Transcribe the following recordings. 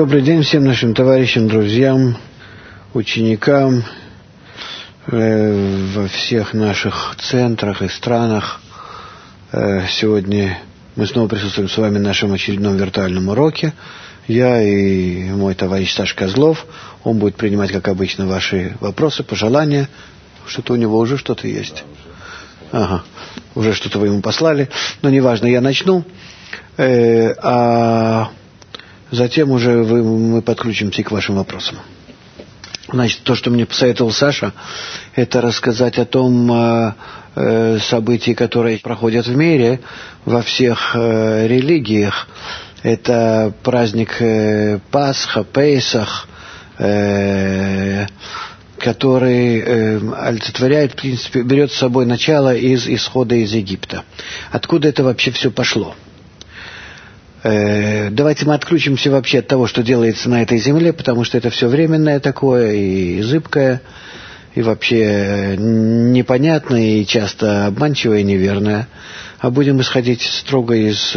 Добрый день всем нашим товарищам, друзьям, ученикам во всех наших центрах и странах. Сегодня мы снова присутствуем с вами на нашем очередном виртуальном уроке. Я и мой товарищ Саша Козлов. Он будет принимать, как обычно, ваши вопросы, пожелания. Что-то у него уже что-то есть. Ага, уже что-то вы ему послали. Но неважно, я начну. А затем уже мы подключимся к вашим вопросам. Значит, то, что мне посоветовал Саша, это рассказать о том событии, которые проходят в мире, во всех религиях. Это праздник Пасха, Пейсах, который олицетворяет, в принципе, берет с собой начало из исхода из Египта. Откуда это вообще все пошло? Давайте мы отключимся вообще от того, что делается на этой земле, потому что это все временное такое, и зыбкое, и вообще непонятное, и часто обманчивое, и неверное. А будем исходить строго из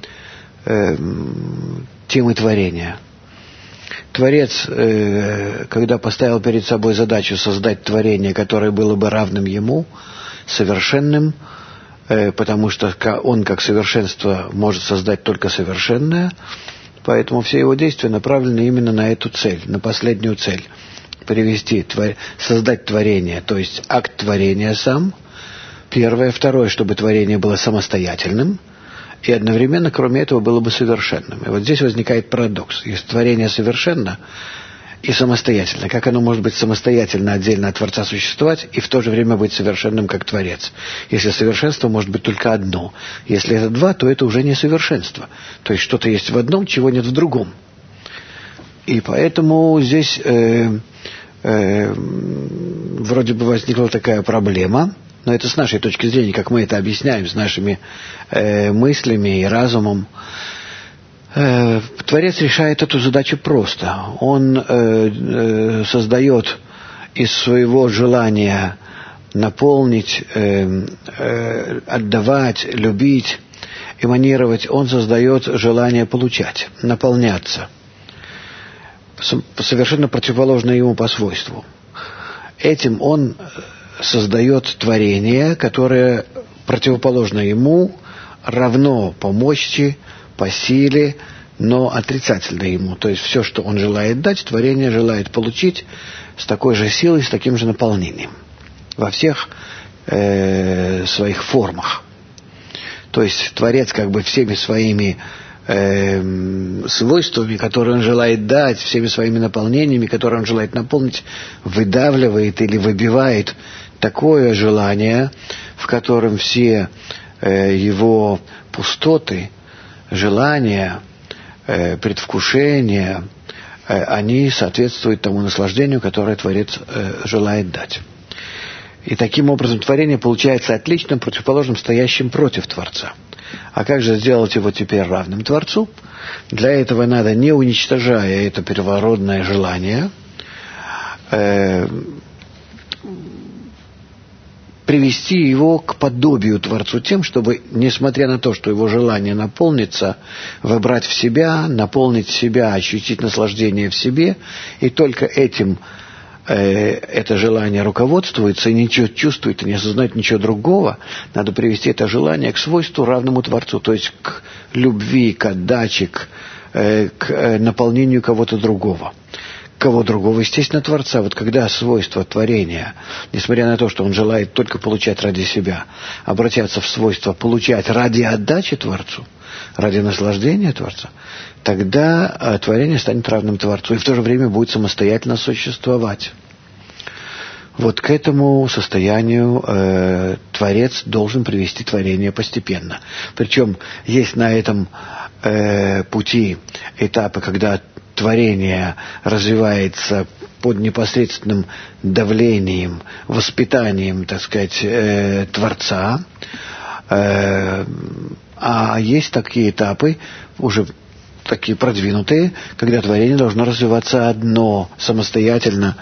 темы творения. Творец, когда поставил перед собой задачу создать творение, которое было бы равным ему, совершенным, потому что он, как совершенство, может создать только совершенное, поэтому все его действия направлены именно на эту цель, на последнюю цель. Создать творение, то есть акт творения сам, первое. Второе, чтобы творение было самостоятельным, и одновременно, кроме этого, было бы совершенным. И вот здесь возникает парадокс. Если творение совершенно и самостоятельно, как оно может быть самостоятельно, отдельно от Творца существовать, и в то же время быть совершенным, как Творец? Если совершенство может быть только одно. Если это два, то это уже не совершенство. То есть что-то есть в одном, чего нет в другом. И поэтому здесь вроде бы возникла такая проблема, но это с нашей точки зрения, как мы это объясняем, с нашими мыслями и разумом. Творец решает эту задачу просто. Он создает из своего желания наполнить, отдавать, любить, эманировать, он создает желание получать, наполняться. Совершенно противоположно ему по свойству. Этим он создает творение, которое противоположно ему, равно по мощи, по силе, но отрицательно ему. То есть все, что он желает дать, творение желает получить с такой же силой, с таким же наполнением. Во всех своих формах. То есть Творец как бы всеми своими свойствами, которые он желает дать, всеми своими наполнениями, которые он желает наполнить, выдавливает или выбивает такое желание, в котором все его пустоты, желания, предвкушения, они соответствуют тому наслаждению, которое Творец желает дать. И таким образом творение получается отлично противоположным, стоящим против Творца. А как же сделать его теперь равным Творцу? Для этого надо, не уничтожая это первородное желание, привести его к подобию Творцу тем, чтобы, несмотря на то, что его желание наполнится, вобрать в себя, наполнить себя, ощутить наслаждение в себе, и только этим это желание руководствуется и ничего чувствует, и не осознает ничего другого, надо привести это желание к свойству равному Творцу, то есть к любви, к отдаче, к наполнению кого-то другого. Кого другого, естественно, Творца. Вот когда свойства творения, несмотря на то, что он желает только получать ради себя, обратятся в свойство получать ради отдачи Творцу, ради наслаждения Творца, тогда творение станет равным Творцу и в то же время будет самостоятельно существовать. Вот к этому состоянию Творец должен привести творение постепенно. Причем есть на этом пути этапы, когда творение развивается под непосредственным давлением, воспитанием, так сказать, Творца. А есть такие этапы, уже такие продвинутые, когда творение должно развиваться одно, самостоятельно,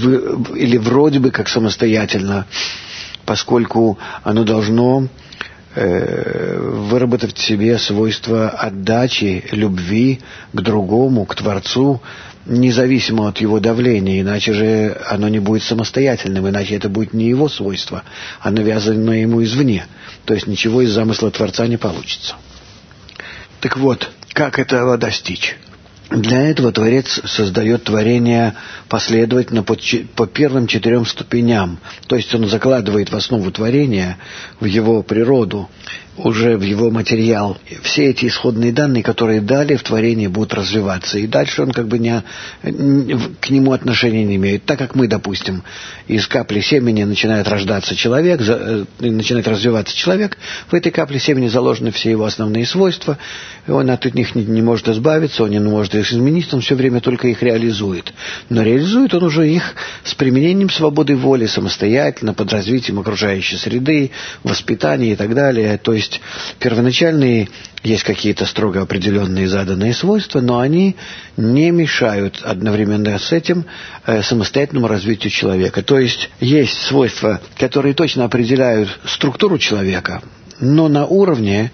или вроде бы как самостоятельно, поскольку оно должно выработать в себе свойство отдачи, любви к другому, к Творцу, независимо от его давления, иначе же оно не будет самостоятельным, иначе это будет не его свойство, а навязанное ему извне. То есть ничего из замысла Творца не получится. Так вот, как этого достичь? Для этого Творец создает творение последовательно по первым 4 ступеням. То есть он закладывает в основу творения, в его природу, уже в его материал. Все эти исходные данные, которые дали в творении, будут развиваться. И дальше он как бы к нему отношения не имеет. Так как мы, допустим, из капли семени начинает рождаться человек, начинает развиваться человек, в этой капле семени заложены все его основные свойства, и он от них не может избавиться, он не может их изменить, он все время только их реализует. Но реализует он уже их с применением свободы воли, самостоятельно, под развитием окружающей среды, воспитания и так далее. То есть первоначальные есть какие-то строго определенные заданные свойства, но они не мешают одновременно с этим самостоятельному развитию человека. То есть есть свойства, которые точно определяют структуру человека, но на уровне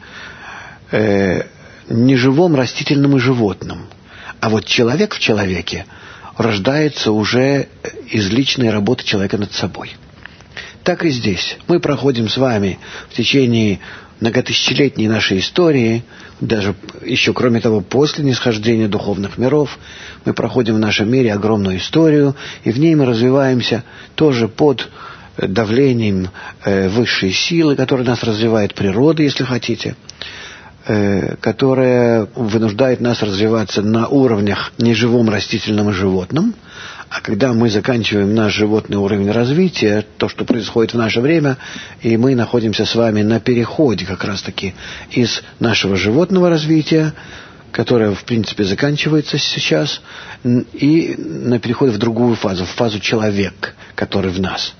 неживом, растительном и животном. А вот человек в человеке рождается уже из личной работы человека над собой. Так и здесь. Мы проходим с вами в течение многотысячелетней нашей истории, даже еще, кроме того, после нисхождения духовных миров, мы проходим в нашем мире огромную историю, и в ней мы развиваемся тоже под давлением высшей силы, которая нас развивает, природа, если хотите, которая вынуждает нас развиваться на уровнях неживом, растительном и животном. А когда мы заканчиваем наш животный уровень развития, то, что происходит в наше время, и мы находимся с вами на переходе как раз-таки из нашего животного развития, которое, в принципе, заканчивается сейчас, и на переход в другую фазу, в фазу человек, который в нас.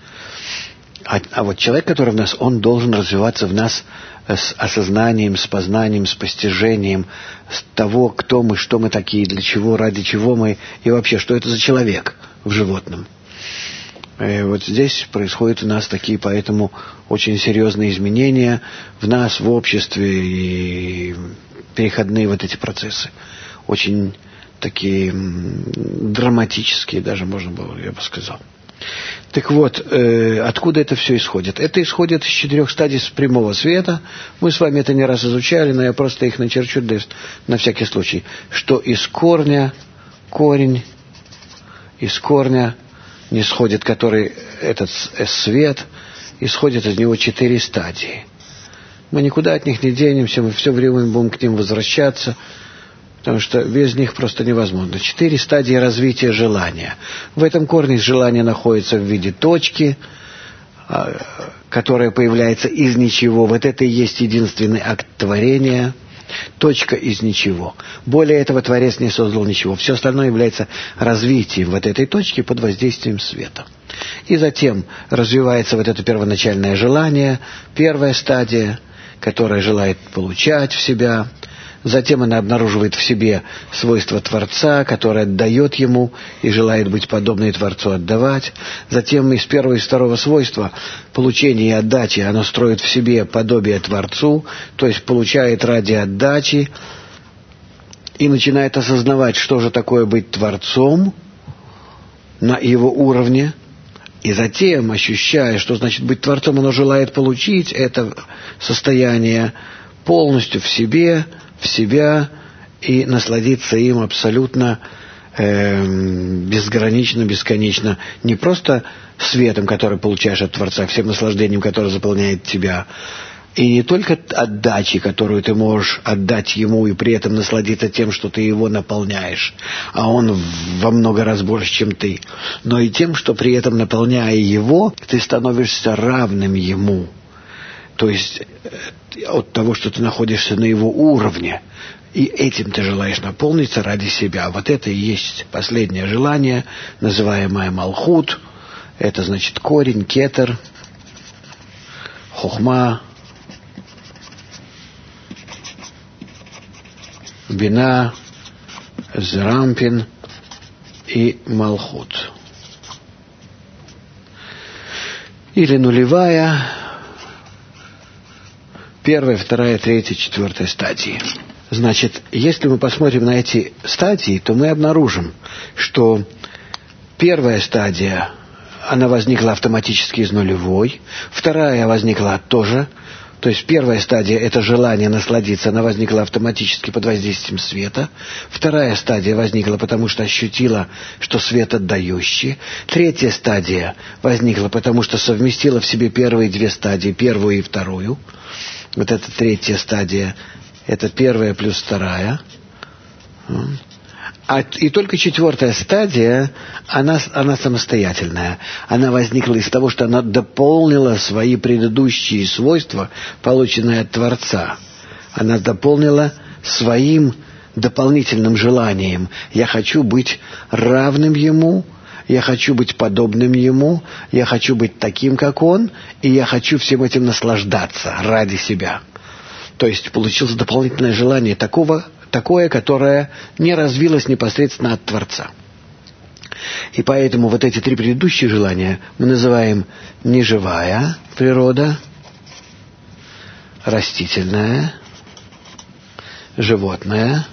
А вот человек, который в нас, он должен развиваться в нас с осознанием, с познанием, с постижением с того, кто мы, что мы такие, для чего, ради чего мы, и вообще, что это за человек в животном. И вот здесь происходят у нас такие, поэтому, очень серьезные изменения в нас, в обществе, и переходные вот эти процессы. Очень такие драматические даже, можно было, я бы сказал. Так вот, откуда это все исходит? Это исходит из 4 стадий прямого света. Мы с вами это не раз изучали, но я просто их начерчу на всякий случай. Что из корня, корень, из корня нисходит, который этот свет, исходит из него 4 стадии. Мы никуда от них не денемся, мы все время будем к ним возвращаться, потому что без них просто невозможно. 4 стадии развития желания. В этом корне желание находится в виде точки, которая появляется из ничего. Вот это и есть единственный акт творения. Точка из ничего. Более этого Творец не создал ничего. Все остальное является развитием вот этой точки под воздействием света. И затем развивается вот это первоначальное желание, первая стадия, которая желает получать в себя. Затем она обнаруживает в себе свойства Творца, которое отдает ему и желает быть подобной Творцу отдавать. Затем из первого и второго свойства получения и отдачи оно строит в себе подобие Творцу, то есть получает ради отдачи и начинает осознавать, что же такое быть Творцом на его уровне. И затем, ощущая, что значит быть Творцом, оно желает получить это состояние полностью в себе, в себя и насладиться им абсолютно безгранично, бесконечно. Не просто светом, который получаешь от Творца, всем наслаждением, которое заполняет тебя, и не только отдачей, которую ты можешь отдать ему и при этом насладиться тем, что ты его наполняешь, а он во много раз больше, чем ты, но и тем, что при этом, наполняя его, ты становишься равным ему. То есть от того, что ты находишься на его уровне, и этим ты желаешь наполниться ради себя. Вот это и есть последнее желание, называемое Малхут. Это значит корень, кетер, хохма, бина, зрампин и Малхут. Или нулевая, Первая, вторая, третья, четвертая стадии. Значит, если мы посмотрим на эти стадии, то мы обнаружим, что первая стадия, она возникла автоматически из нулевой, вторая возникла тоже, то есть первая стадия – это желание насладиться, она возникла автоматически под воздействием света. Вторая стадия возникла, потому что ощутила, что свет отдающий. Третья стадия возникла, потому что совместила в себе первые две стадии, первую и вторую. Вот эта третья стадия – это первая плюс вторая. И только четвертая стадия, она самостоятельная. Она возникла из того, что она дополнила свои предыдущие свойства, полученные от Творца. Она дополнила своим дополнительным желанием. Я хочу быть равным Ему, я хочу быть подобным Ему, я хочу быть таким, как Он, и я хочу всем этим наслаждаться ради себя. То есть получилось дополнительное желание такое, которое не развилось непосредственно от Творца. И поэтому вот эти три предыдущие желания мы называем неживая природа, растительная, животная,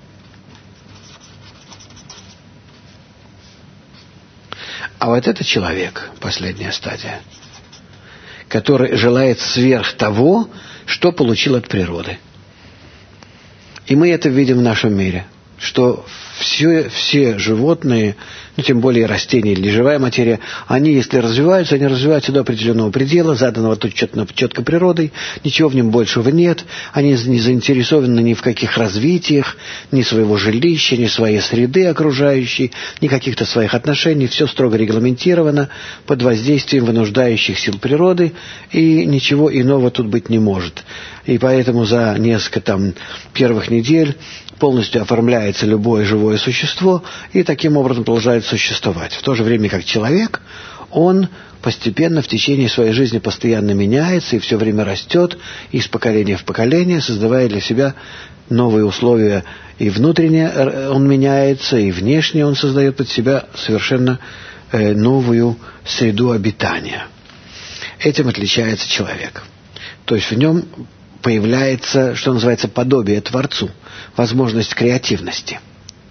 а вот это человек, последняя стадия, который желает сверх того, что получил от природы. И мы это видим в нашем мире, что все животные, тем более растения или живая материя, они, если развиваются, они развиваются до определенного предела, заданного тут четко природой, ничего в нем большего нет, они не заинтересованы ни в каких развитиях, ни своего жилища, ни своей среды окружающей, ни каких-то своих отношений, все строго регламентировано под воздействием вынуждающих сил природы, и ничего иного тут быть не может. И поэтому за несколько первых недель полностью оформляется любое живое существо и таким образом продолжает существовать. В то же время как человек, он постепенно в течение своей жизни постоянно меняется и все время растет из поколения в поколение, создавая для себя новые условия. И внутренне он меняется, и внешне он создает под себя совершенно новую среду обитания. Этим отличается человек. То есть в нем появляется, что называется, подобие Творцу, возможность креативности.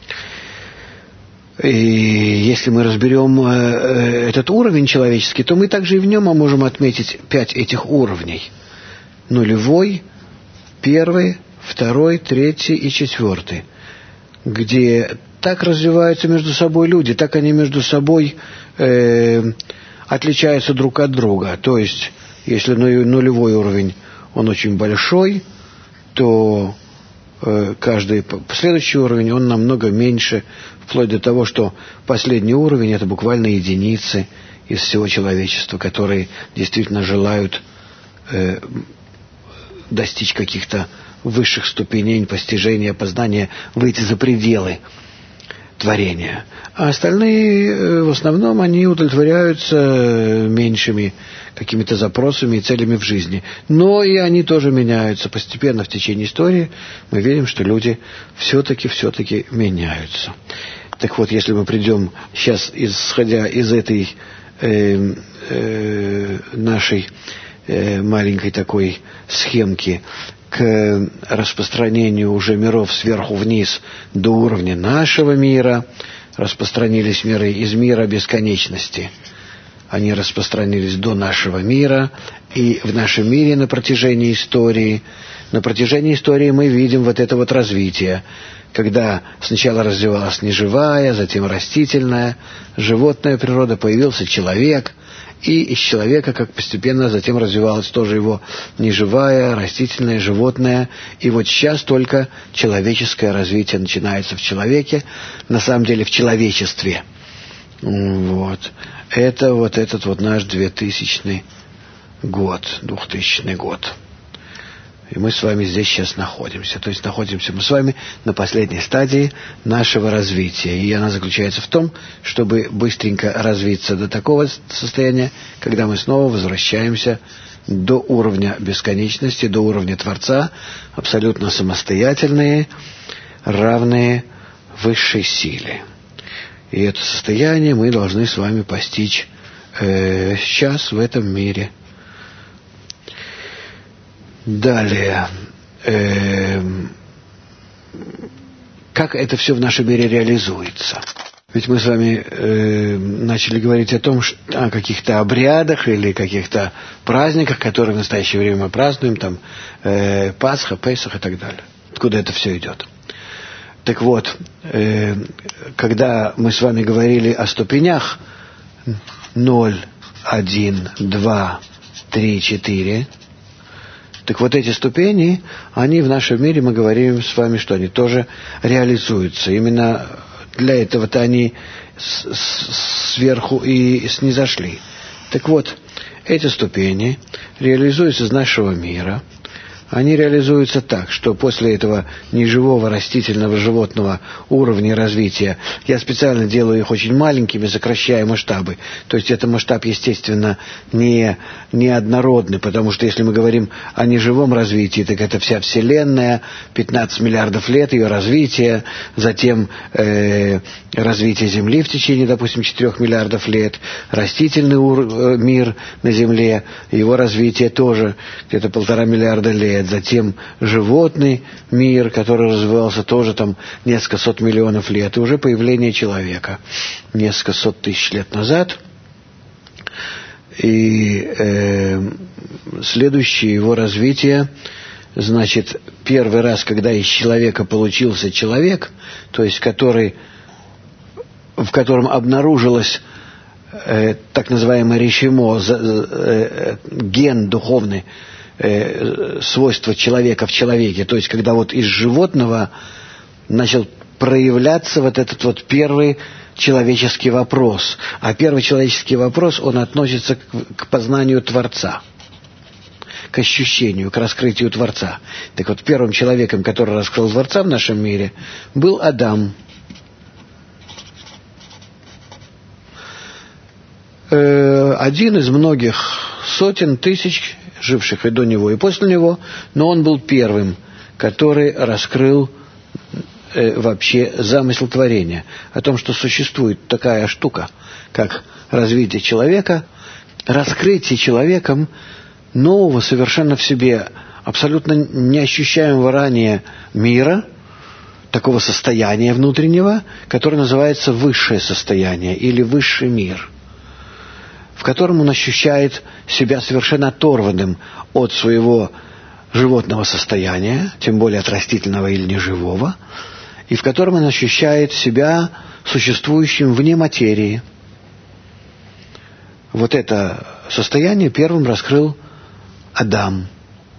И если мы разберем этот уровень человеческий, то мы также и в нем можем отметить 5 этих уровней. Нулевой, первый, второй, третий и четвертый. Где так развиваются между собой люди, так они между собой отличаются друг от друга. То есть, если нулевой уровень, он очень большой, то каждый следующий уровень, он намного меньше, вплоть до того, что последний уровень — это буквально единицы из всего человечества, которые действительно желают достичь каких-то высших ступеней постижения, познания, выйти за пределы творения. А остальные, в основном, они удовлетворяются меньшими какими-то запросами и целями в жизни. Но и они тоже меняются постепенно в течение истории. Мы видим, что люди все-таки меняются. Так вот, если мы придем сейчас, исходя из этой нашей маленькой такой схемки, к распространению уже миров сверху вниз до уровня нашего мира, распространились миры из мира бесконечности. Они распространились до нашего мира, и в нашем мире на протяжении истории мы видим вот это вот развитие, когда сначала развивалась неживая, затем растительная, животная природа, появился человек, и из человека, как постепенно затем развивалась тоже его неживая, растительная, животное. И вот сейчас только человеческое развитие начинается в человеке, на самом деле в человечестве. Вот. Это вот этот вот наш 2000 год. И мы с вами здесь сейчас находимся. То есть находимся мы с вами на последней стадии нашего развития. И она заключается в том, чтобы быстренько развиться до такого состояния, когда мы снова возвращаемся до уровня бесконечности, до уровня Творца, абсолютно самостоятельные, равные высшей силе. И это состояние мы должны с вами постичь сейчас в этом мире. Далее. Как это все в нашем мире реализуется? Ведь мы с вами начали говорить о каких-то обрядах или каких-то праздниках, которые в настоящее время мы празднуем, там Пасха, Песах и так далее. Откуда это все идет? Так вот, когда мы с вами говорили о ступенях 0, 1, 2, 3, 4, так вот эти ступени, они в нашем мире, мы говорим с вами, что они тоже реализуются. Именно для этого-то они сверху и снизошли. Так вот, эти ступени реализуются из нашего мира. Они реализуются так, что после этого неживого растительного животного уровня развития, я специально делаю их очень маленькими, сокращая масштабы. То есть это масштаб, естественно, не однородный, потому что если мы говорим о неживом развитии, так это вся Вселенная, 15 миллиардов лет ее развития, затем развитие Земли в течение, допустим, 4 миллиардов лет, растительный мир на Земле, его развитие тоже где-то 1,5 миллиарда лет, затем животный мир, который развивался тоже там несколько сот миллионов лет, и уже появление человека несколько сот тысяч лет назад. И следующее его развитие, значит, первый раз, когда из человека получился человек, то есть в котором обнаружилось так называемое решимо, ген духовный, свойства человека в человеке, то есть когда вот из животного начал проявляться вот этот вот первый человеческий вопрос. А первый человеческий вопрос, он относится к познанию Творца, к ощущению, к раскрытию Творца. Так вот, первым человеком, который раскрыл Творца в нашем мире, был Адам. Один из многих сотен тысяч живших и до него, и после него, но он был первым, который раскрыл вообще замысел творения, о том, что существует такая штука, как развитие человека, раскрытие человеком нового совершенно в себе, абсолютно неощущаемого ранее мира, такого состояния внутреннего, которое называется высшее состояние или высший мир, в котором он ощущает себя совершенно оторванным от своего животного состояния, тем более от растительного или неживого, и в котором он ощущает себя существующим вне материи. Вот это состояние первым раскрыл Адам.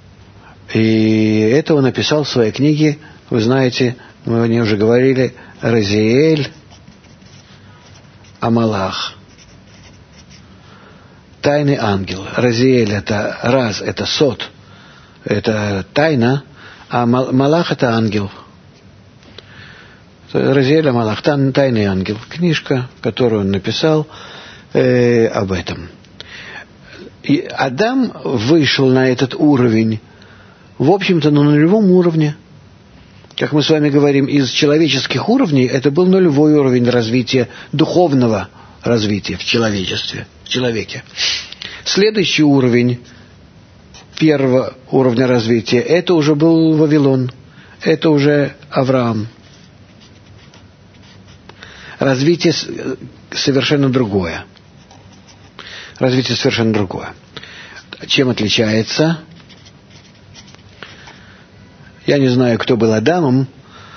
И это он написал в своей книге, вы знаете, мы о ней уже говорили, «Разиэль Амалах». Тайный ангел. Разиэль — это раз, это сот, это тайна, а Малах — это ангел. Разиэль Амалах, тайный ангел. Книжка, которую он написал об этом. И Адам вышел на этот уровень, в общем-то, на нулевом уровне. Как мы с вами говорим, из человеческих уровней это был нулевой уровень развития, духовного развития в человечестве, в человеке. Следующий уровень первого уровня развития, это уже был Вавилон, это уже Авраам. Развитие совершенно другое. Развитие совершенно другое. Чем отличается? Я не знаю, кто был Адамом.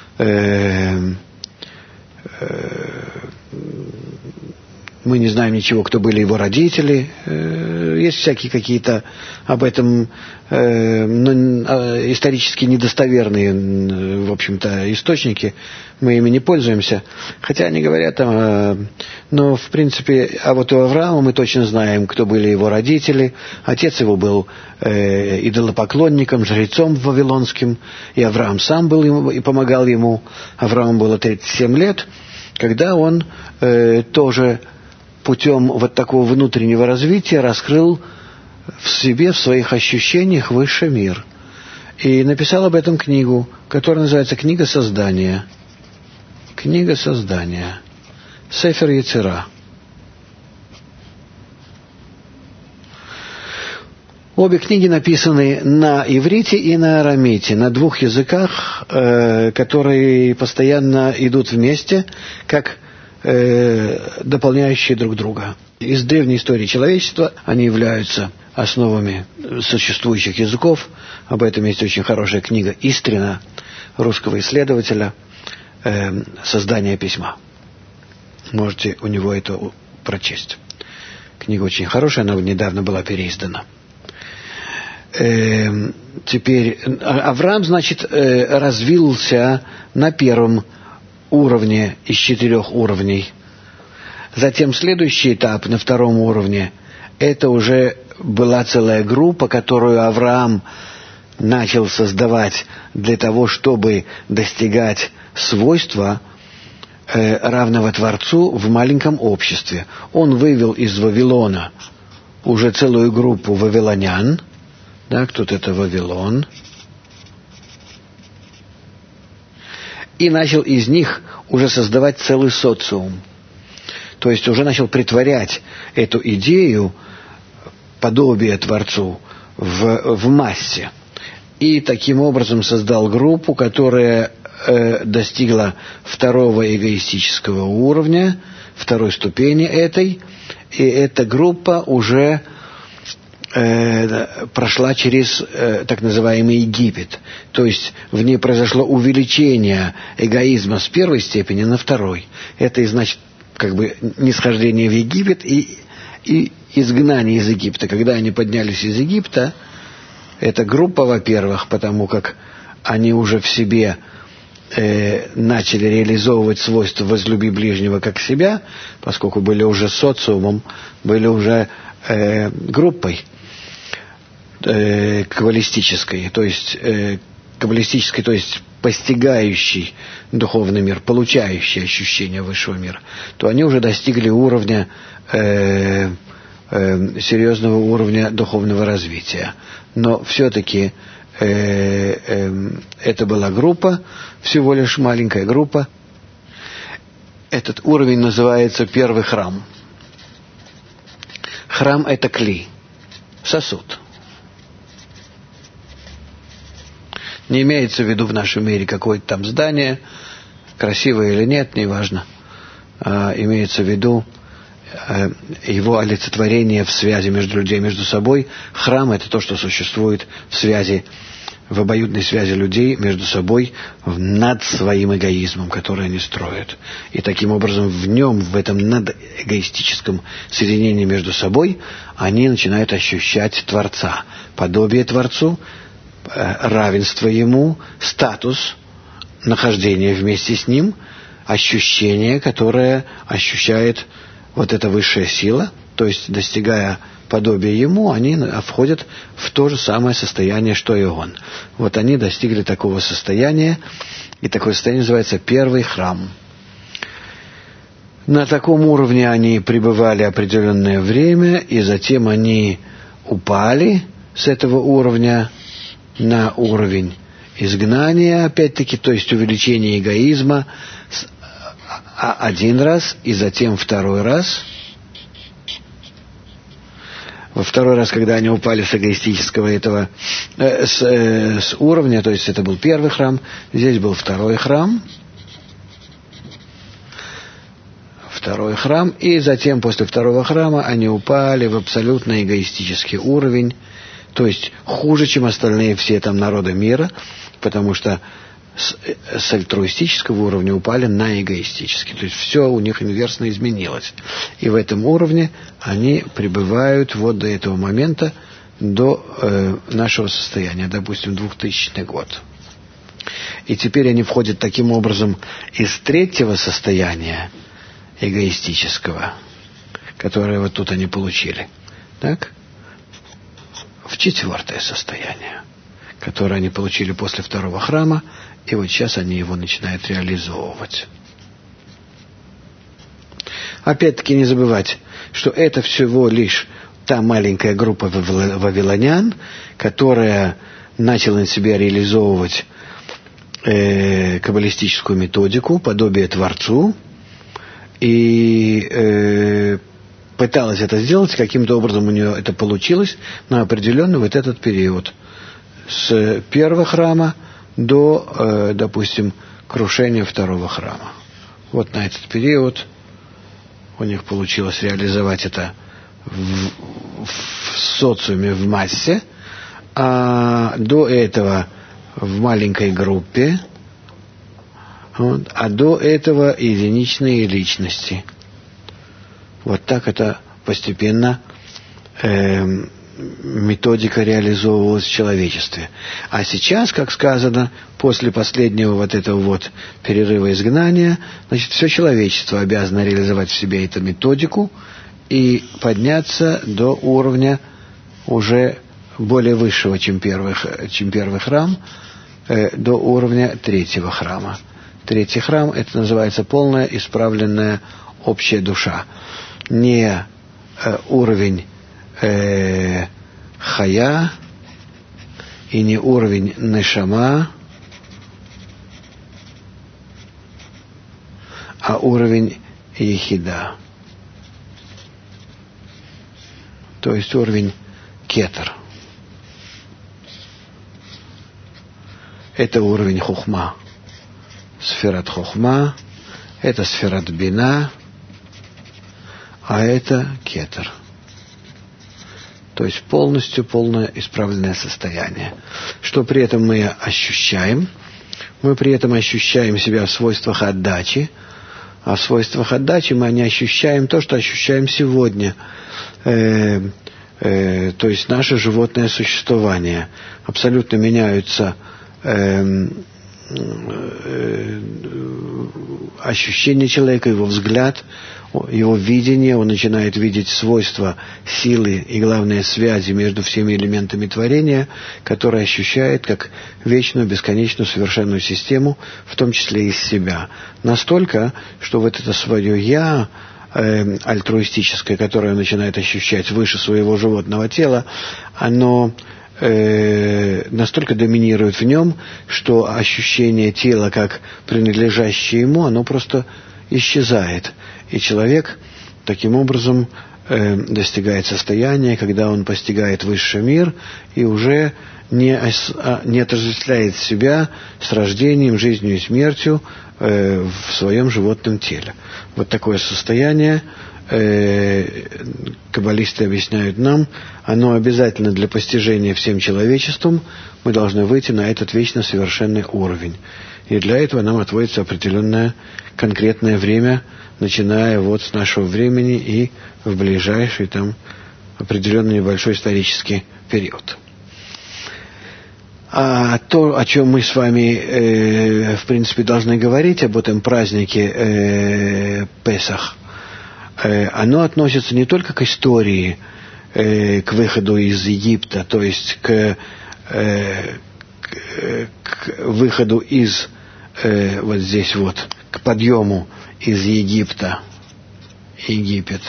Мы не знаем ничего, кто были его родители. Есть всякие какие-то об этом исторически недостоверные, в общем-то, источники. Мы ими не пользуемся. Хотя они говорят, но в принципе, а вот у Авраама мы точно знаем, кто были его родители. Отец его был идолопоклонником, жрецом вавилонским. И Авраам сам был и помогал ему. Аврааму было 37 лет, когда он тоже путем вот такого внутреннего развития раскрыл в себе, в своих ощущениях высший мир. И написал об этом книгу, которая называется «Книга создания». Книга создания. Сефер Йецира. Обе книги написаны на иврите и на арамите, на двух языках, которые постоянно идут вместе, как дополняющие друг друга. Из древней истории человечества они являются основами существующих языков. Об этом есть очень хорошая книга Истрина, русского исследователя, «Создание письма». Можете у него это прочесть. Книга очень хорошая, она недавно была переиздана. Теперь Авраам, значит, развился на первом уровне из 4 уровней. Затем следующий этап на втором уровне, это уже была целая группа, которую Авраам начал создавать для того, чтобы достигать свойства равного Творцу в маленьком обществе. Он вывел из Вавилона уже целую группу вавилонян. Так, тут это Вавилон. И начал из них уже создавать целый социум. То есть уже начал претворять эту идею подобия Творцу в массе. И таким образом создал группу, которая достигла второго эгоистического уровня, второй ступени этой. И эта группа уже прошла через так называемый Египет. То есть в ней произошло увеличение эгоизма с первой степени на второй. Это и значит как бы нисхождение в Египет и изгнание из Египта. Когда они поднялись из Египта, эта группа, во-первых, потому как они уже в себе начали реализовывать свойства «возлюби ближнего как себя», поскольку были уже социумом, были уже группой каббалистической, то есть постигающий духовный мир, получающий ощущения высшего мира, то они уже достигли уровня серьезного уровня духовного развития. Но все-таки это была группа, всего лишь маленькая группа. Этот уровень называется первый храм. Храм — это кли, сосуд. Не имеется в виду в нашем мире какое-то там здание, красивое или нет, неважно. Имеется в виду его олицетворение в связи между людьми, между собой. Храм — это то, что существует в связи, в обоюдной связи людей между собой над своим эгоизмом, который они строят. И таким образом в нем, в этом надэгоистическом соединении между собой, они начинают ощущать Творца, подобие Творцу, равенство Ему, статус, нахождение вместе с Ним, ощущение, которое ощущает вот эта высшая сила, то есть, достигая подобия Ему, они входят в то же самое состояние, что и Он. Вот они достигли такого состояния, и такое состояние называется первый храм. На таком уровне они пребывали определенное время, и затем они упали с этого уровня на уровень изгнания, опять-таки, то есть увеличение эгоизма один раз, и затем второй раз. Во второй раз, когда они упали с эгоистического этого, с уровня, то есть это был первый храм, здесь был второй храм, и затем после второго храма они упали в абсолютно эгоистический уровень, то есть хуже, чем остальные все там народы мира, потому что с альтруистического уровня упали на эгоистический. То есть все у них инверсно изменилось. И в этом уровне они пребывают вот до этого момента, до нашего состояния, допустим, 2000 год. И теперь они входят таким образом из третьего состояния эгоистического, которое вот тут они получили, так, в четвертое состояние, которое они получили после второго храма, и вот сейчас они его начинают реализовывать. Опять-таки не забывать, что это всего лишь та маленькая группа вавилонян, которая начала на себя реализовывать каббалистическую методику, подобие Творцу, и пыталась это сделать, каким-то образом у нее это получилось на определенный вот этот период. С первого храма до, допустим, крушения второго храма. Вот на этот период у них получилось реализовать это в социуме, в массе, а до этого в маленькой группе, вот, а до этого единичные личности. Вот так это постепенно методика реализовывалась в человечестве. А сейчас, как сказано, после последнего вот этого вот перерыва изгнания, значит, все человечество обязано реализовать в себе эту методику и подняться до уровня уже более высшего, чем первый храм, до уровня третьего храма. Третий храм — это называется полная исправленная общая душа. Не уровень хая и не уровень нешама, а уровень ехида. То есть уровень кетер. Это уровень хохма. Сферат хохма, это сферат бина, а это кетер. То есть полное исправленное состояние. Что при этом мы ощущаем? Мы при этом ощущаем себя в свойствах отдачи, а в свойствах отдачи мы не ощущаем то, что ощущаем сегодня. То есть наше животное существование. Абсолютно меняются ощущения человека, его взгляд, его видение. Он начинает видеть свойства, силы и, главное, связи между всеми элементами творения, которые ощущает как вечную, бесконечную, совершенную систему, в том числе и себя. Настолько, что вот это свое «я», альтруистическое, которое он начинает ощущать выше своего животного тела, оно настолько доминирует в нем, что ощущение тела как принадлежащее ему, оно просто исчезает. И человек таким образом достигает состояния, когда он постигает высший мир и уже не отождествляет себя с рождением, жизнью и смертью в своем животном теле. Вот такое состояние, каббалисты объясняют нам, оно обязательно для постижения всем человечеством. Мы должны выйти на этот вечно совершенный уровень. И для этого нам отводится определенное конкретное время, начиная вот с нашего времени и в ближайший там определенный небольшой исторический период. А то, о чем мы с вами, в принципе, должны говорить, об этом празднике Песах, оно относится не только к истории, к выходу из Египта, то есть к выходу из, вот здесь вот, к подъему из Египта, Египет,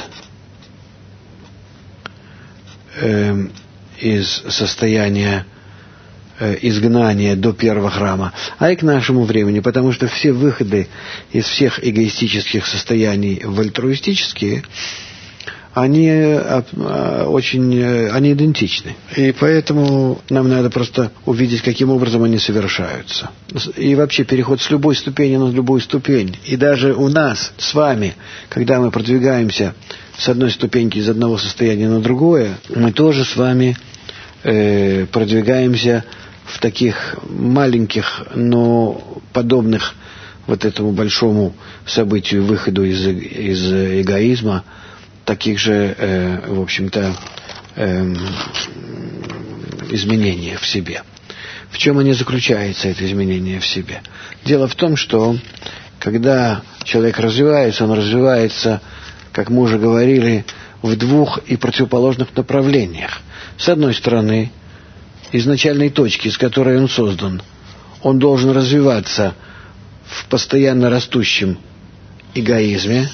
из состояния изгнания до первого храма, а и к нашему времени, потому что все выходы из всех эгоистических состояний в альтруистические, они идентичны. И поэтому нам надо просто увидеть, каким образом они совершаются. И вообще переход с любой ступени на другую ступень. И даже у нас с вами, когда мы продвигаемся с одной ступеньки из одного состояния на другое, мы тоже с вами продвигаемся в таких маленьких, но подобных вот этому большому событию, выходу из эгоизма, таких же, в общем-то, изменениях в себе. В чем они заключаются, это изменение в себе? Дело в том, что когда человек развивается, он развивается, как мы уже говорили, в двух и противоположных направлениях. С одной стороны, изначальной точки, из которой он создан, он должен развиваться в постоянно растущем эгоизме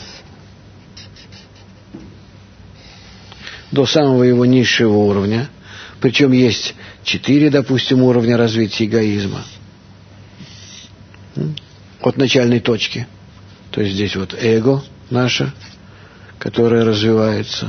до самого его низшего уровня. Причем есть 4, допустим, уровня развития эгоизма. От начальной точки. То есть здесь вот эго наше, которое развивается.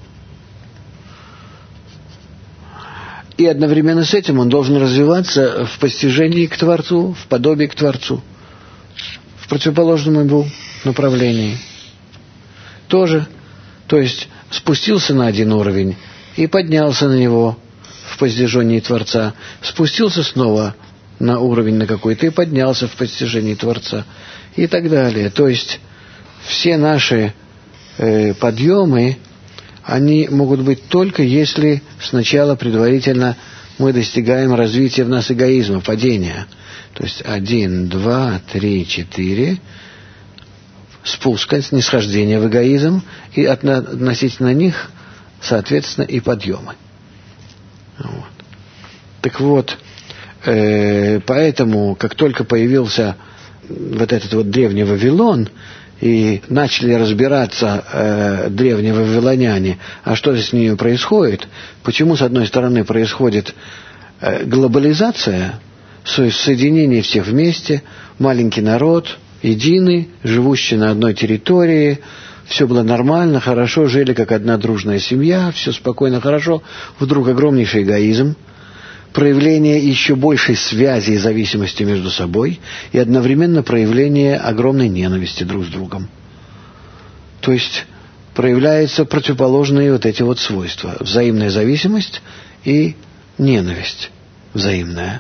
И одновременно с этим он должен развиваться в постижении к Творцу, в подобии к Творцу, в противоположном ему направлении. Тоже, то есть спустился на один уровень и поднялся на него в постижении Творца, спустился снова на уровень на какой-то и поднялся в постижении Творца и так далее. То есть все наши подъемы, они могут быть только если сначала предварительно мы достигаем развития в нас эгоизма, падения. То есть 1, 2, 3, 4, спуска, снисхождение в эгоизм, и относительно них, соответственно, и подъемы. Вот. Так вот, поэтому, как только появился вот этот вот древний Вавилон, и начали разбираться древние вавилоняне, а что с ними происходит, почему, с одной стороны, происходит глобализация, соединение всех вместе, маленький народ, единый, живущий на одной территории, все было нормально, хорошо, жили как одна дружная семья, все спокойно, хорошо, вдруг огромнейший эгоизм, проявление еще большей связи и зависимости между собой и одновременно проявление огромной ненависти друг с другом. То есть проявляются противоположные вот эти вот свойства. Взаимная зависимость и ненависть взаимная.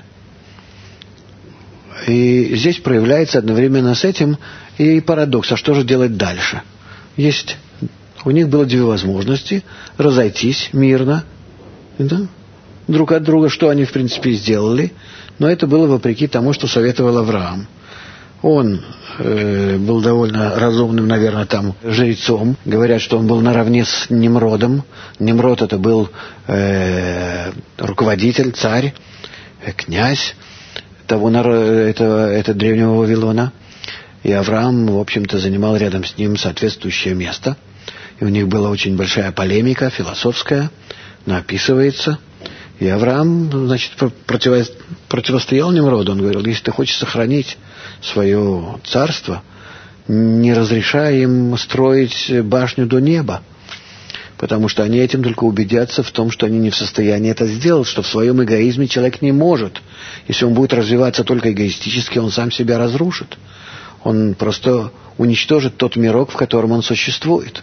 И здесь проявляется одновременно с этим и парадокс. А что же делать дальше? У них было две возможности: разойтись мирно, да? Друг от друга, что они, в принципе, и сделали, но это было вопреки тому, что советовал Авраам. Он был довольно разумным, наверное, там жрецом. Говорят, что он был наравне с Немродом. Немрод — это был руководитель, царь, князь этого древнего Вавилона. И Авраам, в общем-то, занимал рядом с ним соответствующее место. И у них была очень большая полемика, философская, она описывается. И Авраам, значит, противостоял Немроду. Он говорил: если ты хочешь сохранить свое царство, не разрешай им строить башню до неба, потому что они этим только убедятся в том, что они не в состоянии это сделать, что в своем эгоизме человек не может. Если он будет развиваться только эгоистически, он сам себя разрушит. Он просто уничтожит тот мирок, в котором он существует.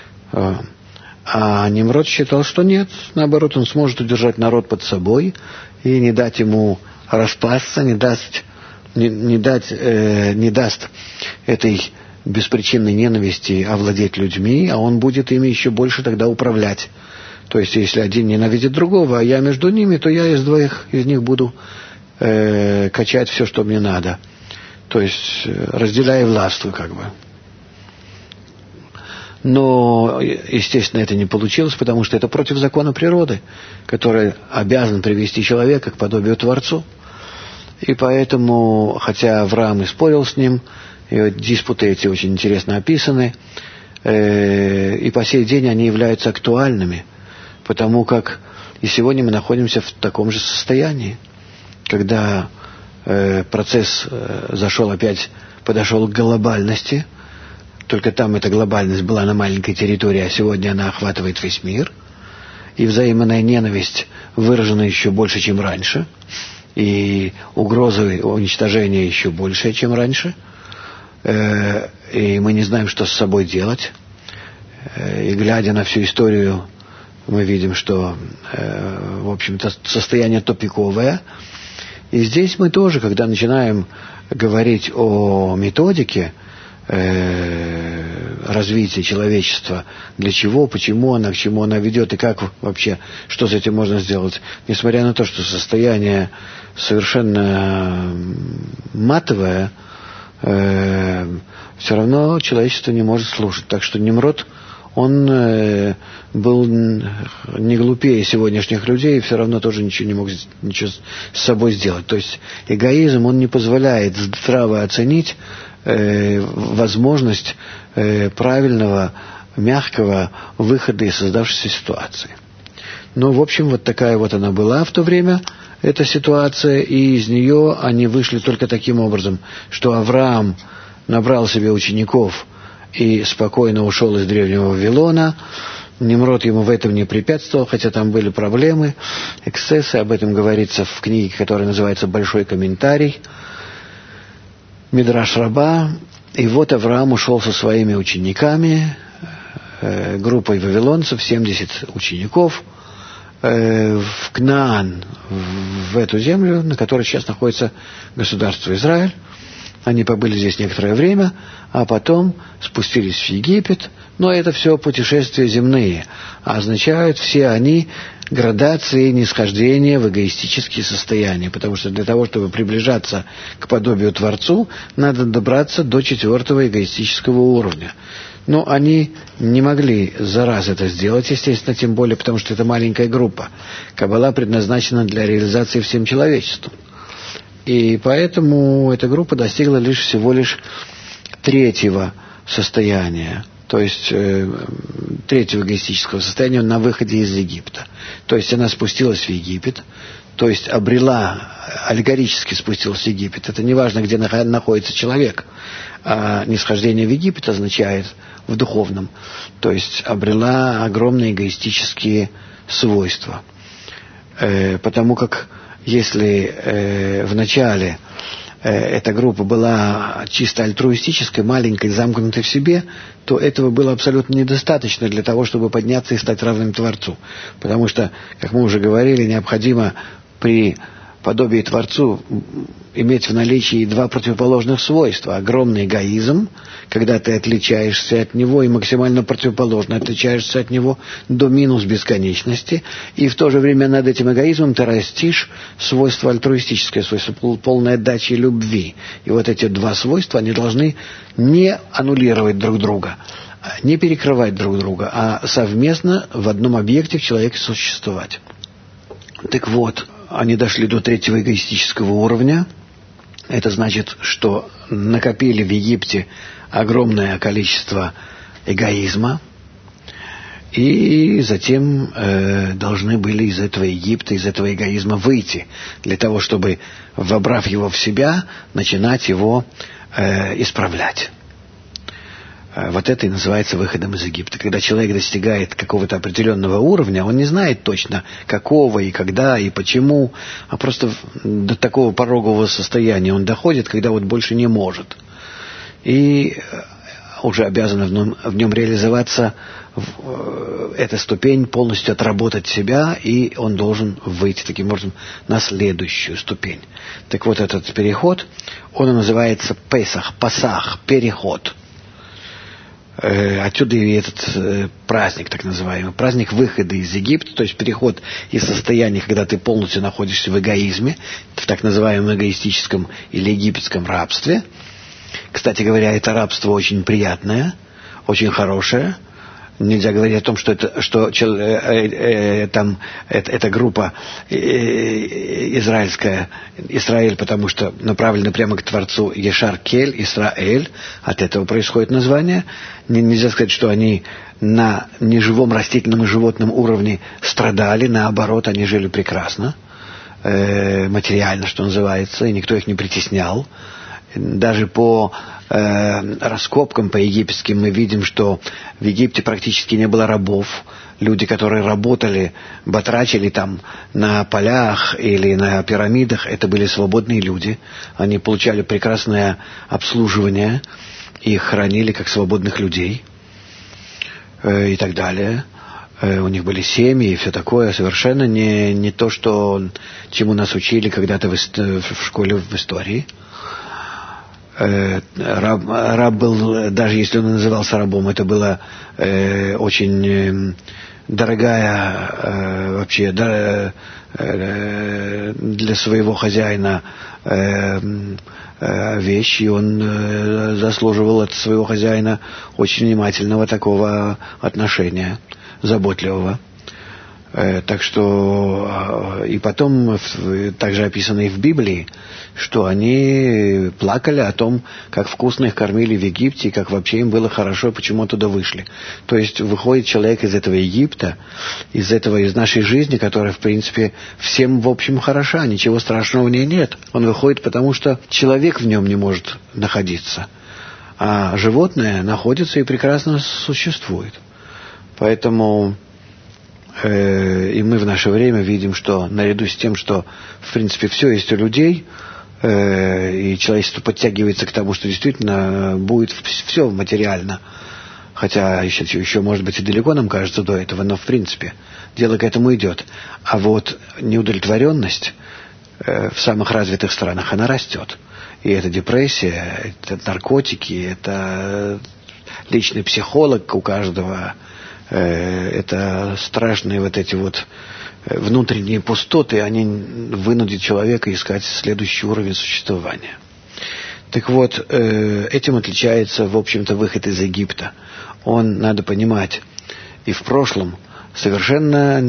А Немрод считал, что нет, наоборот, он сможет удержать народ под собой и не дать ему распасться, не даст этой беспричинной ненависти овладеть людьми, а он будет ими еще больше тогда управлять. То есть, если один ненавидит другого, а я между ними, то я из них буду качать все, что мне надо. То есть, разделяя властвую, как бы. Но, естественно, это не получилось, потому что это против закона природы, который обязан привести человека к подобию Творцу. И поэтому, хотя Авраам и спорил с ним, и диспуты эти очень интересно описаны, и по сей день они являются актуальными, потому как и сегодня мы находимся в таком же состоянии, когда процесс подошел к глобальности. Только там эта глобальность была на маленькой территории, а сегодня она охватывает весь мир. И взаимная ненависть выражена еще больше, чем раньше. И угрозы уничтожения еще больше, чем раньше. И мы не знаем, что с собой делать. И глядя на всю историю, мы видим, что, в общем-то, состояние тупиковое. И здесь мы тоже, когда начинаем говорить о методике развития человечества, для чего, почему она, к чему она ведет и как вообще, что с этим можно сделать, несмотря на то, что состояние совершенно матовое, все равно человечество не может слушать. Так что Немрод, он был не глупее сегодняшних людей и все равно тоже ничего не мог с собой сделать. То есть эгоизм, он не позволяет здраво оценить возможность правильного, мягкого выхода из создавшейся ситуации. Ну, в общем, вот такая вот она была в то время, эта ситуация, и из нее они вышли только таким образом, что Авраам набрал себе учеников и спокойно ушел из древнего Вавилона. Нимрод ему в этом не препятствовал, хотя там были проблемы, эксцессы. Об этом говорится в книге, которая называется «Большой комментарий», Мидраш Раба. И вот Авраам ушел со своими учениками, группой вавилонцев, 70 учеников, в Кнаан, в эту землю, на которой сейчас находится государство Израиль. Они побыли здесь некоторое время, а потом спустились в Египет. Но это все путешествия земные. А означают все они градации нисхождения в эгоистические состояния. Потому что для того, чтобы приближаться к подобию Творцу, надо добраться до 4-го эгоистического уровня. Но они не могли за раз это сделать, естественно, тем более, потому что это маленькая группа. Каббала предназначена для реализации всем человечеством. И поэтому эта группа достигла всего лишь 3-го состояния, то есть 3-го эгоистического состояния на выходе из Египта. То есть она спустилась в Египет, то есть обрела, аллегорически спустилась в Египет. Это не важно, где находится человек. А нисхождение в Египет означает в духовном, то есть обрела огромные эгоистические свойства. Потому как если вначале эта группа была чисто альтруистической, маленькой, замкнутой в себе, то этого было абсолютно недостаточно для того, чтобы подняться и стать равным Творцу. Потому что, как мы уже говорили, необходимо при подобии Творцу иметь в наличии 2 противоположных свойства. Огромный эгоизм, когда ты отличаешься от него и максимально противоположно отличаешься от него до минус бесконечности, и в то же время над этим эгоизмом ты растишь свойство альтруистическое, свойство полной отдачи и любви. И вот эти 2 свойства, они должны не аннулировать друг друга, не перекрывать друг друга, а совместно в одном объекте в человеке существовать. Так вот, они дошли до 3-го эгоистического уровня. Это значит, что накопили в Египте огромное количество эгоизма, и затем должны были из этого Египта, из этого эгоизма выйти, для того, чтобы, вобрав его в себя, начинать его исправлять. Вот это и называется выходом из Египта. Когда человек достигает какого-то определенного уровня, он не знает точно, какого и когда и почему, а просто до такого порогового состояния он доходит, когда вот больше не может. И уже обязан в нем реализоваться эта ступень, полностью отработать себя, и он должен выйти таким образом на следующую ступень. Так вот, этот переход, он и называется Песах, Пасах, переход. Отсюда и этот праздник, так называемый, праздник выхода из Египта, то есть переход из состояния, когда ты полностью находишься в эгоизме, в так называемом эгоистическом или египетском рабстве. Кстати говоря, это рабство очень приятное, очень хорошее. Нельзя говорить о том, что эта группа израильская, Исраэль, потому что направлена прямо к Творцу, Ешар Кель, Исраэль, от этого происходит название. Нельзя сказать, что они на неживом растительном и животном уровне страдали, наоборот, они жили прекрасно, материально, что называется, и никто их не притеснял. Даже по раскопкам по египетским мы видим, что в Египте практически не было рабов. Люди, которые работали, батрачили там на полях или на пирамидах, это были свободные люди. Они получали прекрасное обслуживание, их хранили как свободных людей и так далее. У них были семьи и все такое. Совершенно не то, чему нас учили когда-то в школе в истории. Раб был, даже если он назывался рабом, это была очень дорогая вообще для своего хозяина вещь, и он заслуживал от своего хозяина очень внимательного такого отношения, заботливого. Так что и потом также описано и в Библии, что они плакали о том, как вкусно их кормили в Египте, и как вообще им было хорошо, почему оттуда вышли. То есть выходит человек из этого Египта, из нашей жизни, которая, в принципе, всем, в общем, хороша, ничего страшного в ней нет. Он выходит, потому что человек в нем не может находиться. А животное находится и прекрасно существует. Поэтому и мы в наше время видим, что наряду с тем, что в принципе все есть у людей, и человечество подтягивается к тому, что действительно будет все материально. Хотя еще, может быть, и далеко нам кажется до этого, но в принципе дело к этому идет. А вот неудовлетворенность в самых развитых странах, она растет. И это депрессия, это наркотики, это личный психолог у каждого, это страшные вот эти вот внутренние пустоты, они вынудят человека искать следующий уровень существования. Так вот, этим отличается, в общем-то, выход из Египта. Он, надо понимать, и в прошлом совершенно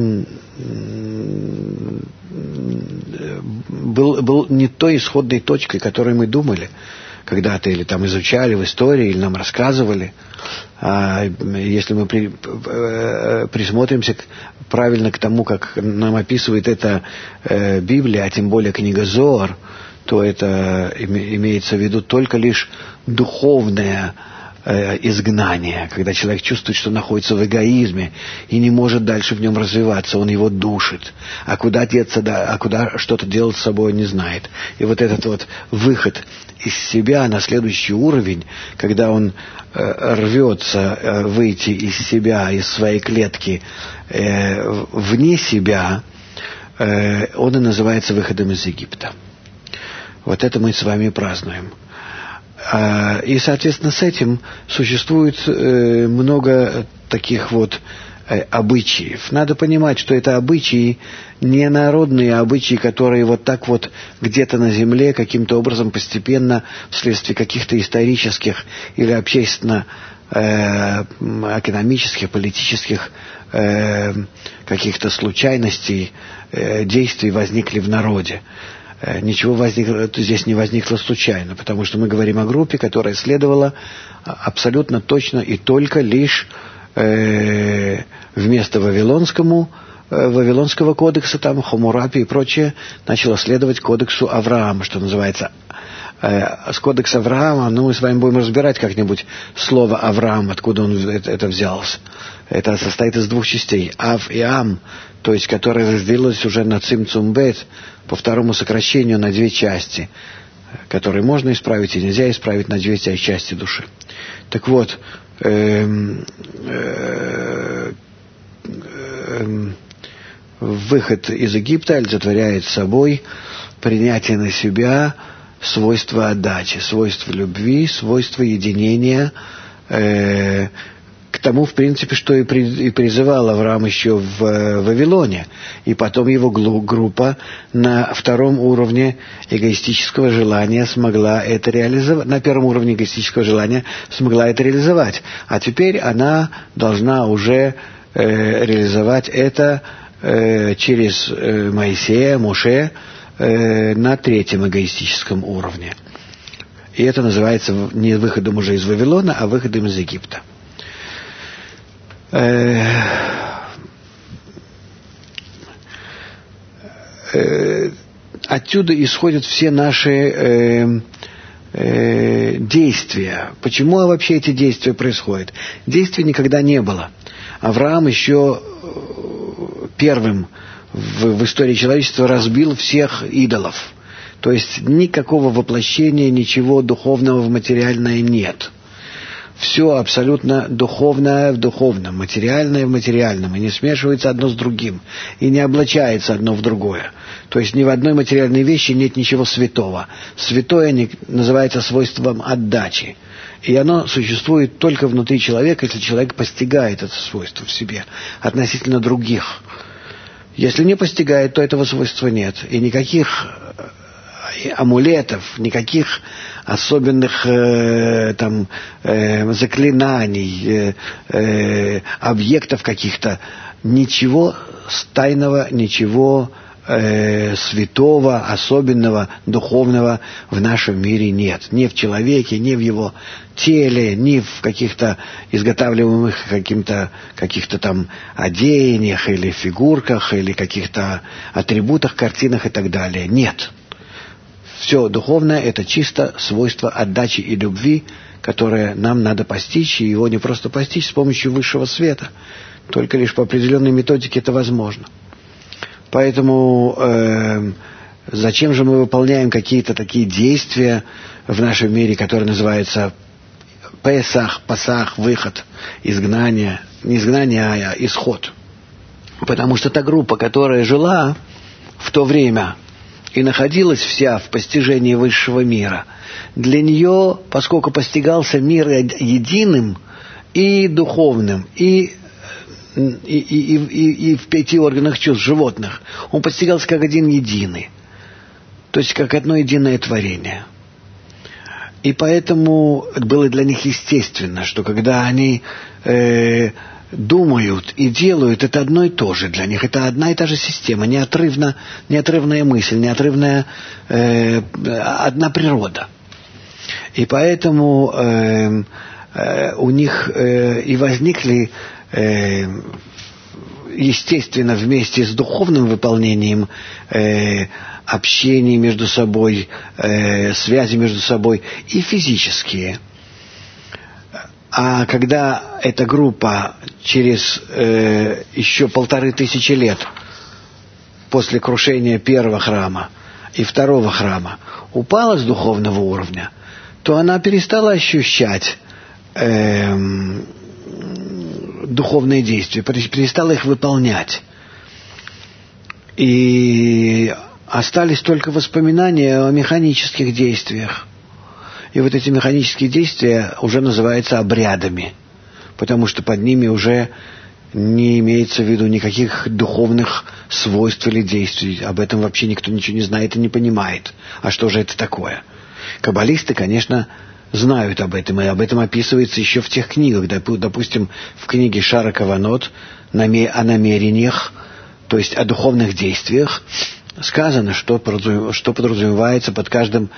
был не той исходной точкой, которой мы думали когда-то, или там изучали в истории, или нам рассказывали. А если мы присмотримся правильно к тому, как нам описывает это Библия, а тем более книга Зоар, то это имеется в виду только лишь духовное изгнание, когда человек чувствует, что находится в эгоизме и не может дальше в нем развиваться, он его душит. А куда деться, а куда что-то делать с собой, не знает. И вот этот вот выход из себя на следующий уровень, когда он рвется выйти из себя, из своей клетки вне себя, он и называется выходом из Египта. Вот это мы с вами празднуем. И, соответственно, с этим существует много таких вот обычаев. Надо понимать, что это обычаи не народные обычаи, которые вот так вот где-то на земле каким-то образом постепенно вследствие каких-то исторических или общественно-экономических, политических каких-то случайностей, действий возникли в народе. Ничего здесь не возникло случайно, потому что мы говорим о группе, которая следовала абсолютно точно и только лишь вместо Вавилонского кодекса, там Хаммурапи и прочее, начала следовать кодексу Авраама, что называется. С кодекса Авраама, мы с вами будем разбирать как-нибудь слово Авраам, откуда он это взялся. Это состоит из двух частей. Ав и Ам, то есть которая разделилась уже на Цим Цум Бет, по второму сокращению на две части, которые можно исправить и нельзя исправить на две части души. Так вот, выход из Египта олицетворяет собой принятие на себя свойства отдачи, свойства любви, свойства единения, к тому, в принципе, что и призывал Авраам еще в Вавилоне. И потом его группа на втором уровне эгоистического желания смогла это реализовать. На первом уровне эгоистического желания смогла это реализовать. А теперь она должна уже реализовать это через Моисея, Моше, на третьем эгоистическом уровне. И это называется не выходом уже из Вавилона, а выходом из Египта. Отсюда исходят все наши действия. Почему вообще эти действия происходят? Действий никогда не было. Авраам еще первым в истории человечества разбил всех идолов. То есть никакого воплощения, ничего духовного в материальное нет. Все абсолютно духовное в духовном, материальное в материальном, и не смешивается одно с другим, и не облачается одно в другое. То есть ни в одной материальной вещи нет ничего святого. Святое называется свойством отдачи. И оно существует только внутри человека, если человек постигает это свойство в себе относительно других. Если не постигает, то этого свойства нет. И никаких амулетов, никаких особенных заклинаний, объектов каких-то, ничего тайного, ничего святого, особенного, духовного в нашем мире нет. Ни в человеке, ни в его теле, ни в каких-то изготавливаемых каких-то там одеяниях или фигурках, или каких-то атрибутах, картинах и так далее. Нет. Все духовное — это чисто свойство отдачи и любви, которое нам надо постичь, и его не просто постичь с помощью высшего света. Только лишь по определенной методике это возможно. Поэтому зачем же мы выполняем какие-то такие действия в нашем мире, которые называются Песах, Пасах, выход, изгнание, не изгнание, а исход? Потому что та группа, которая жила в то время и находилась вся в постижении высшего мира, для нее, поскольку постигался мир единым и духовным, и в 5 органах чувств животных, он постигался как один единый, то есть как одно единое творение. И поэтому было для них естественно, что когда они думают и делают, это одно и то же для них. Это одна и та же система, неотрывная мысль, неотрывная одна природа. И поэтому у них и возникли, естественно, вместе с духовным выполнением общения между собой, связи между собой, и физические. А когда эта группа через еще 1500 лет после крушения первого храма и второго храма упала с духовного уровня, то она перестала ощущать духовные действия, перестала их выполнять. И остались только воспоминания о механических действиях. И вот эти механические действия уже называются обрядами, потому что под ними уже не имеется в виду никаких духовных свойств или действий. Об этом вообще никто ничего не знает и не понимает. А что же это такое? Каббалисты, конечно, знают об этом, и об этом описывается еще в тех книгах. Допустим, в книге Шара Каванот о намерениях, то есть о духовных действиях, сказано, что подразумевается под каждым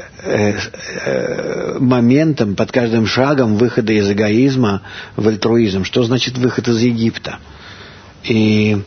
моментом, под каждым шагом выхода из эгоизма в альтруизм. Что значит выход из Египта? И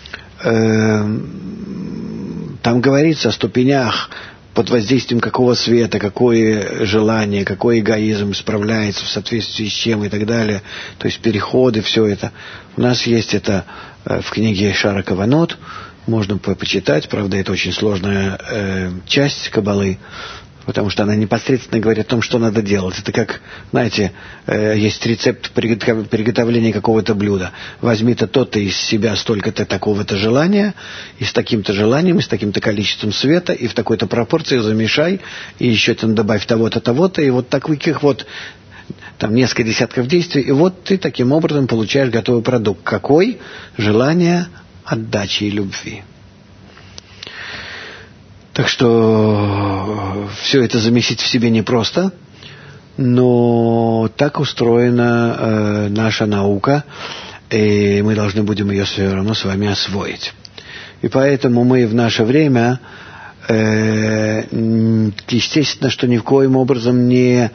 там говорится о ступенях, под воздействием какого света, какое желание, какой эгоизм справляется в соответствии с чем и так далее. То есть переходы, все это. У нас есть это в книге Шара Каванот. Можно почитать, правда, это очень сложная часть Каббалы, потому что она непосредственно говорит о том, что надо делать. Это как, знаете, есть рецепт приготовления какого-то блюда. Возьми-то то-то из себя столько-то такого-то желания, и с таким-то желанием, и с таким-то количеством света, и в такой-то пропорции замешай, и еще там добавь того-то, того-то, и вот таких вот там несколько десятков действий, и вот ты таким образом получаешь готовый продукт. Какой? Желание отдачи и любви. Так что все это заместить в себе непросто, но так устроена наша наука, и мы должны будем ее все равно с вами освоить. И поэтому мы в наше время, естественно, что ни в коем образом не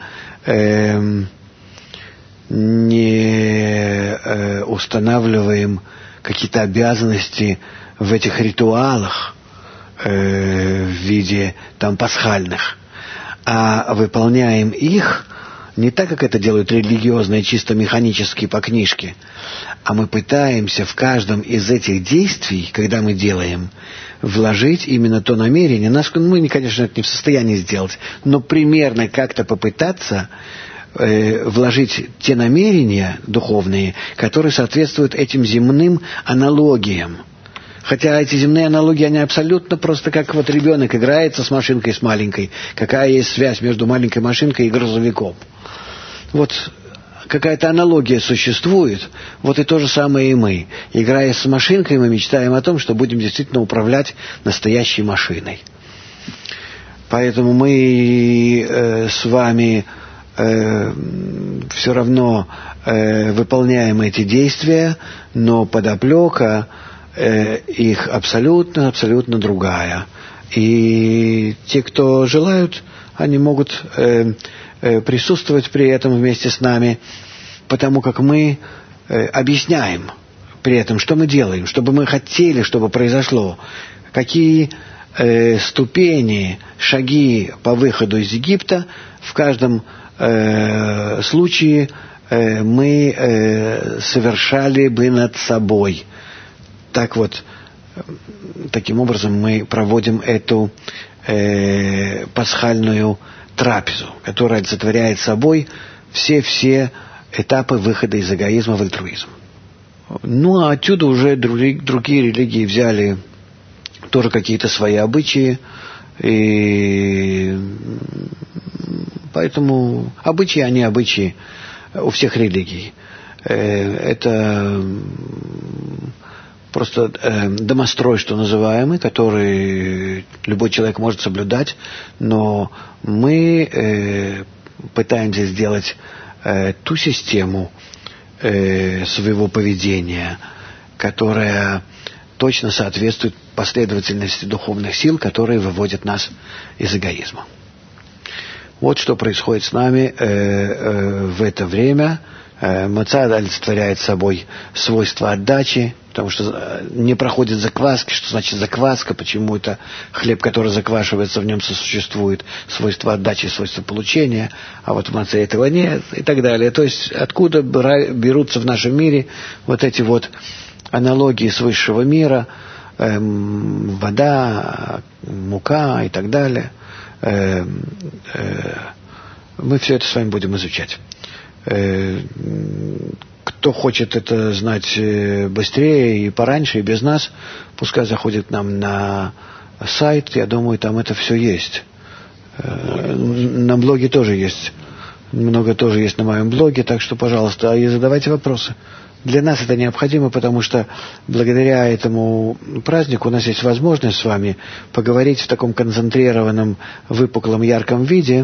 устанавливаем какие-то обязанности в этих ритуалах в виде там пасхальных, а выполняем их не так, как это делают религиозные, чисто механически по книжке, а мы пытаемся в каждом из этих действий, когда мы делаем, вложить именно то намерение. Мы, конечно, это не в состоянии сделать, но примерно как-то попытаться вложить те намерения духовные, которые соответствуют этим земным аналогиям. Хотя эти земные аналогии, они абсолютно просто как вот ребенок играется с машинкой с маленькой. Какая есть связь между маленькой машинкой и грузовиком? Вот какая-то аналогия существует, вот и то же самое и мы. Играя с машинкой, мы мечтаем о том, что будем действительно управлять настоящей машиной. Поэтому мы с вами все равно выполняем эти действия, но подоплека их абсолютно другая. И те, кто желают, они могут присутствовать при этом вместе с нами, потому как мы объясняем при этом, что мы делаем, что бы мы хотели, чтобы произошло, какие ступени, шаги по выходу из Египта, в каждом случае мы совершали бы над собой. Так вот, таким образом мы проводим эту пасхальную трапезу, которая олицетворяет собой все этапы выхода из эгоизма в альтруизм. Ну, а отсюда уже другие религии взяли тоже какие-то свои обычаи, и поэтому обычаи, они обычаи у всех религий. Это просто домострой, что называемый, который любой человек может соблюдать, но мы пытаемся сделать ту систему своего поведения, которая точно соответствует последовательности духовных сил, которые выводят нас из эгоизма. Вот что происходит с нами в это время. Маца олицетворяет собой свойство отдачи, потому что не проходит закваски. Что значит закваска? Почему это хлеб, который заквашивается, в нем сосуществует свойство отдачи, свойство получения, а вот в маце этого нет, и так далее. То есть откуда берутся в нашем мире вот эти вот аналогии с высшего мира, вода, мука и так далее. Мы все это с вами будем изучать. Кто хочет это знать быстрее и пораньше, и без нас, пускай заходит к нам на сайт. Я думаю, там это все есть. На блоге тоже есть. Много тоже есть на моем блоге, так что, пожалуйста, и задавайте вопросы. Для нас это необходимо, потому что благодаря этому празднику у нас есть возможность с вами поговорить в таком концентрированном, выпуклом, ярком виде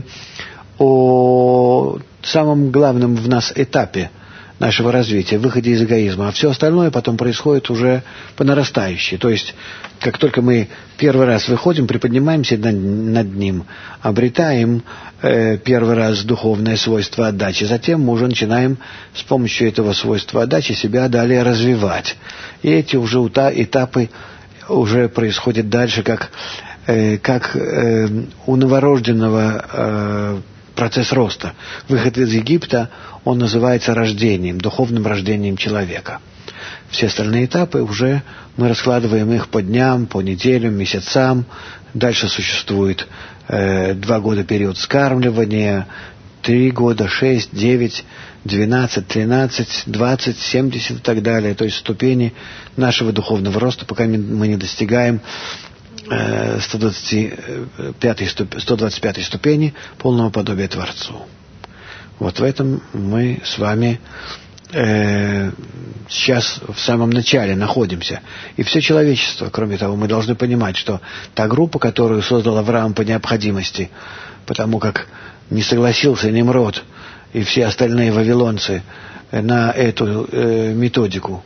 о самом главном в нас этапе нашего развития, выходе из эгоизма. А все остальное потом происходит уже по нарастающей. То есть, как только мы первый раз выходим, приподнимаемся над ним, обретаем первый раз духовное свойство отдачи. Затем мы уже начинаем с помощью этого свойства отдачи себя далее развивать. И эти уже этапы уже происходят дальше, как у новорожденного процесс роста. Выход из Египта, он называется рождением, духовным рождением человека. Все остальные этапы уже мы раскладываем их по дням, по неделям, месяцам. Дальше существует 2 года период скармливания, 3 года, 6, 9, 12, 13, 20, 70 и так далее. То есть ступени нашего духовного роста, пока мы не достигаем 125 ступени полного подобия Творцу. Вот в этом мы с вами сейчас в самом начале находимся. И все человечество, кроме того, мы должны понимать, что та группа, которую создал Авраам по необходимости, потому как не согласился Немрод и все остальные вавилонцы на эту методику,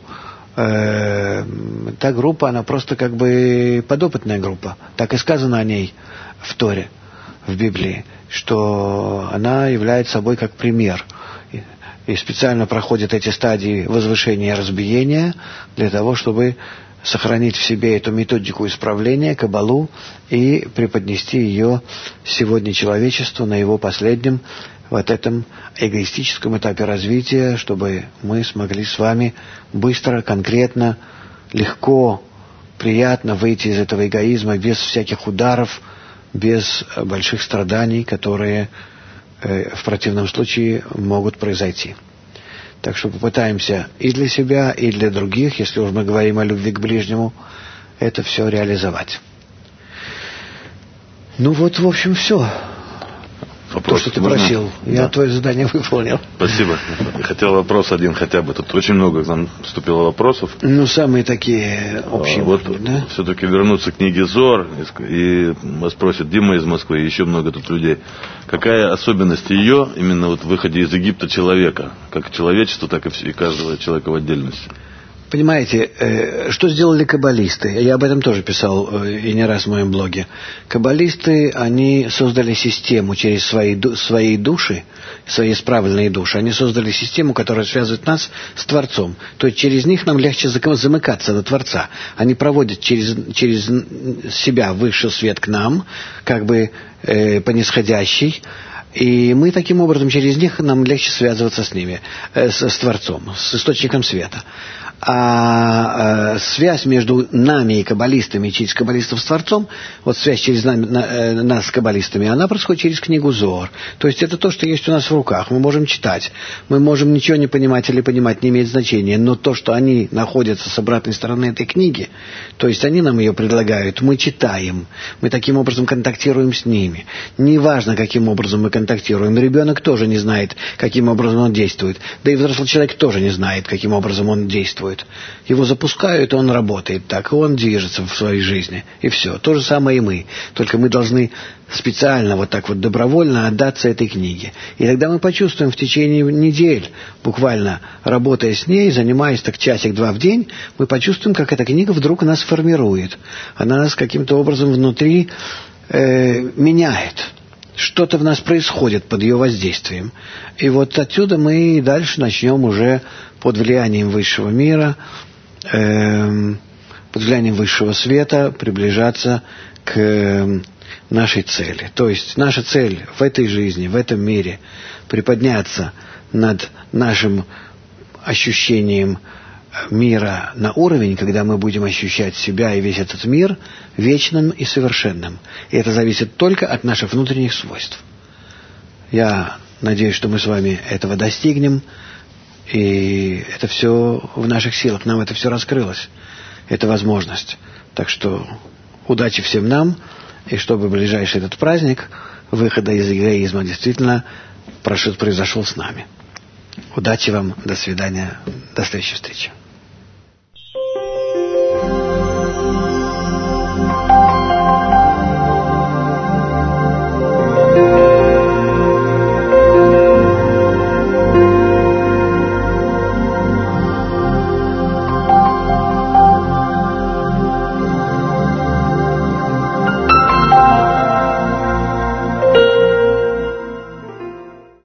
та группа, она просто как бы подопытная группа. Так и сказано о ней в Торе, в Библии, что она является собой как пример. И специально проходит эти стадии возвышения и разбиения для того, чтобы сохранить в себе эту методику исправления, кабалу, и преподнести ее сегодня человечеству на его последнем вот этом эгоистическом этапе развития, чтобы мы смогли с вами быстро, конкретно, легко, приятно выйти из этого эгоизма без всяких ударов, без больших страданий, которые в противном случае могут произойти. Так что попытаемся и для себя, и для других, если уж мы говорим о любви к ближнему, это все реализовать. Ну вот, в общем, все. Вопрос, то, что ты просил. Я твое задание выполнил. Спасибо. Хотел вопрос один хотя бы. Тут очень много к нам поступило вопросов. Ну, самые такие общие. Вот да? Все-таки вернуться к книге Зоар. И вас просит Дима из Москвы, и еще много тут людей. Какая особенность ее именно вот в выходе из Египта человека? Как человечества, так и каждого человека в отдельности. Понимаете, что сделали каббалисты? Я об этом тоже писал и не раз в моем блоге. Каббалисты, они создали систему через свои души, свои исправленные души. Они создали систему, которая связывает нас с Творцом. То есть через них нам легче замыкаться до Творца. Они проводят через себя высший свет к нам, как бы по нисходящей. И мы таким образом через них нам легче связываться с ними, с Творцом, с источником света. А связь между нами и каббалистами, и через каббалистов с Творцом, вот связь через нас с каббалистами, она происходит через книгу Зоар. То есть это то, что есть у нас в руках. Мы можем читать, мы можем ничего не понимать или понимать, не имеет значения. Но то, что они находятся с обратной стороны этой книги, то есть они нам ее предлагают, мы читаем, мы таким образом контактируем с ними. Неважно, каким образом мы контактируем. Ребенок тоже не знает, каким образом он действует. Да и взрослый человек тоже не знает, каким образом он действует. Его запускают, и он работает так, и он движется в своей жизни. И все. То же самое и мы. Только мы должны специально, вот так вот добровольно отдаться этой книге. И тогда мы почувствуем в течение недель, буквально работая с ней, занимаясь так часик-два в день, мы почувствуем, как эта книга вдруг нас формирует. Она нас каким-то образом внутри меняет. Что-то в нас происходит под ее воздействием. И вот отсюда мы дальше начнем уже под влиянием высшего мира, под влиянием высшего света приближаться к нашей цели. То есть наша цель в этой жизни, в этом мире приподняться над нашим ощущением мира на уровень, когда мы будем ощущать себя и весь этот мир вечным и совершенным. И это зависит только от наших внутренних свойств. Я надеюсь, что мы с вами этого достигнем, и это все в наших силах. Нам это все раскрылось. Это возможность. Так что удачи всем нам, и чтобы ближайший этот праздник выхода из эгоизма действительно произошел с нами. Удачи вам, до свидания, до следующей встречи.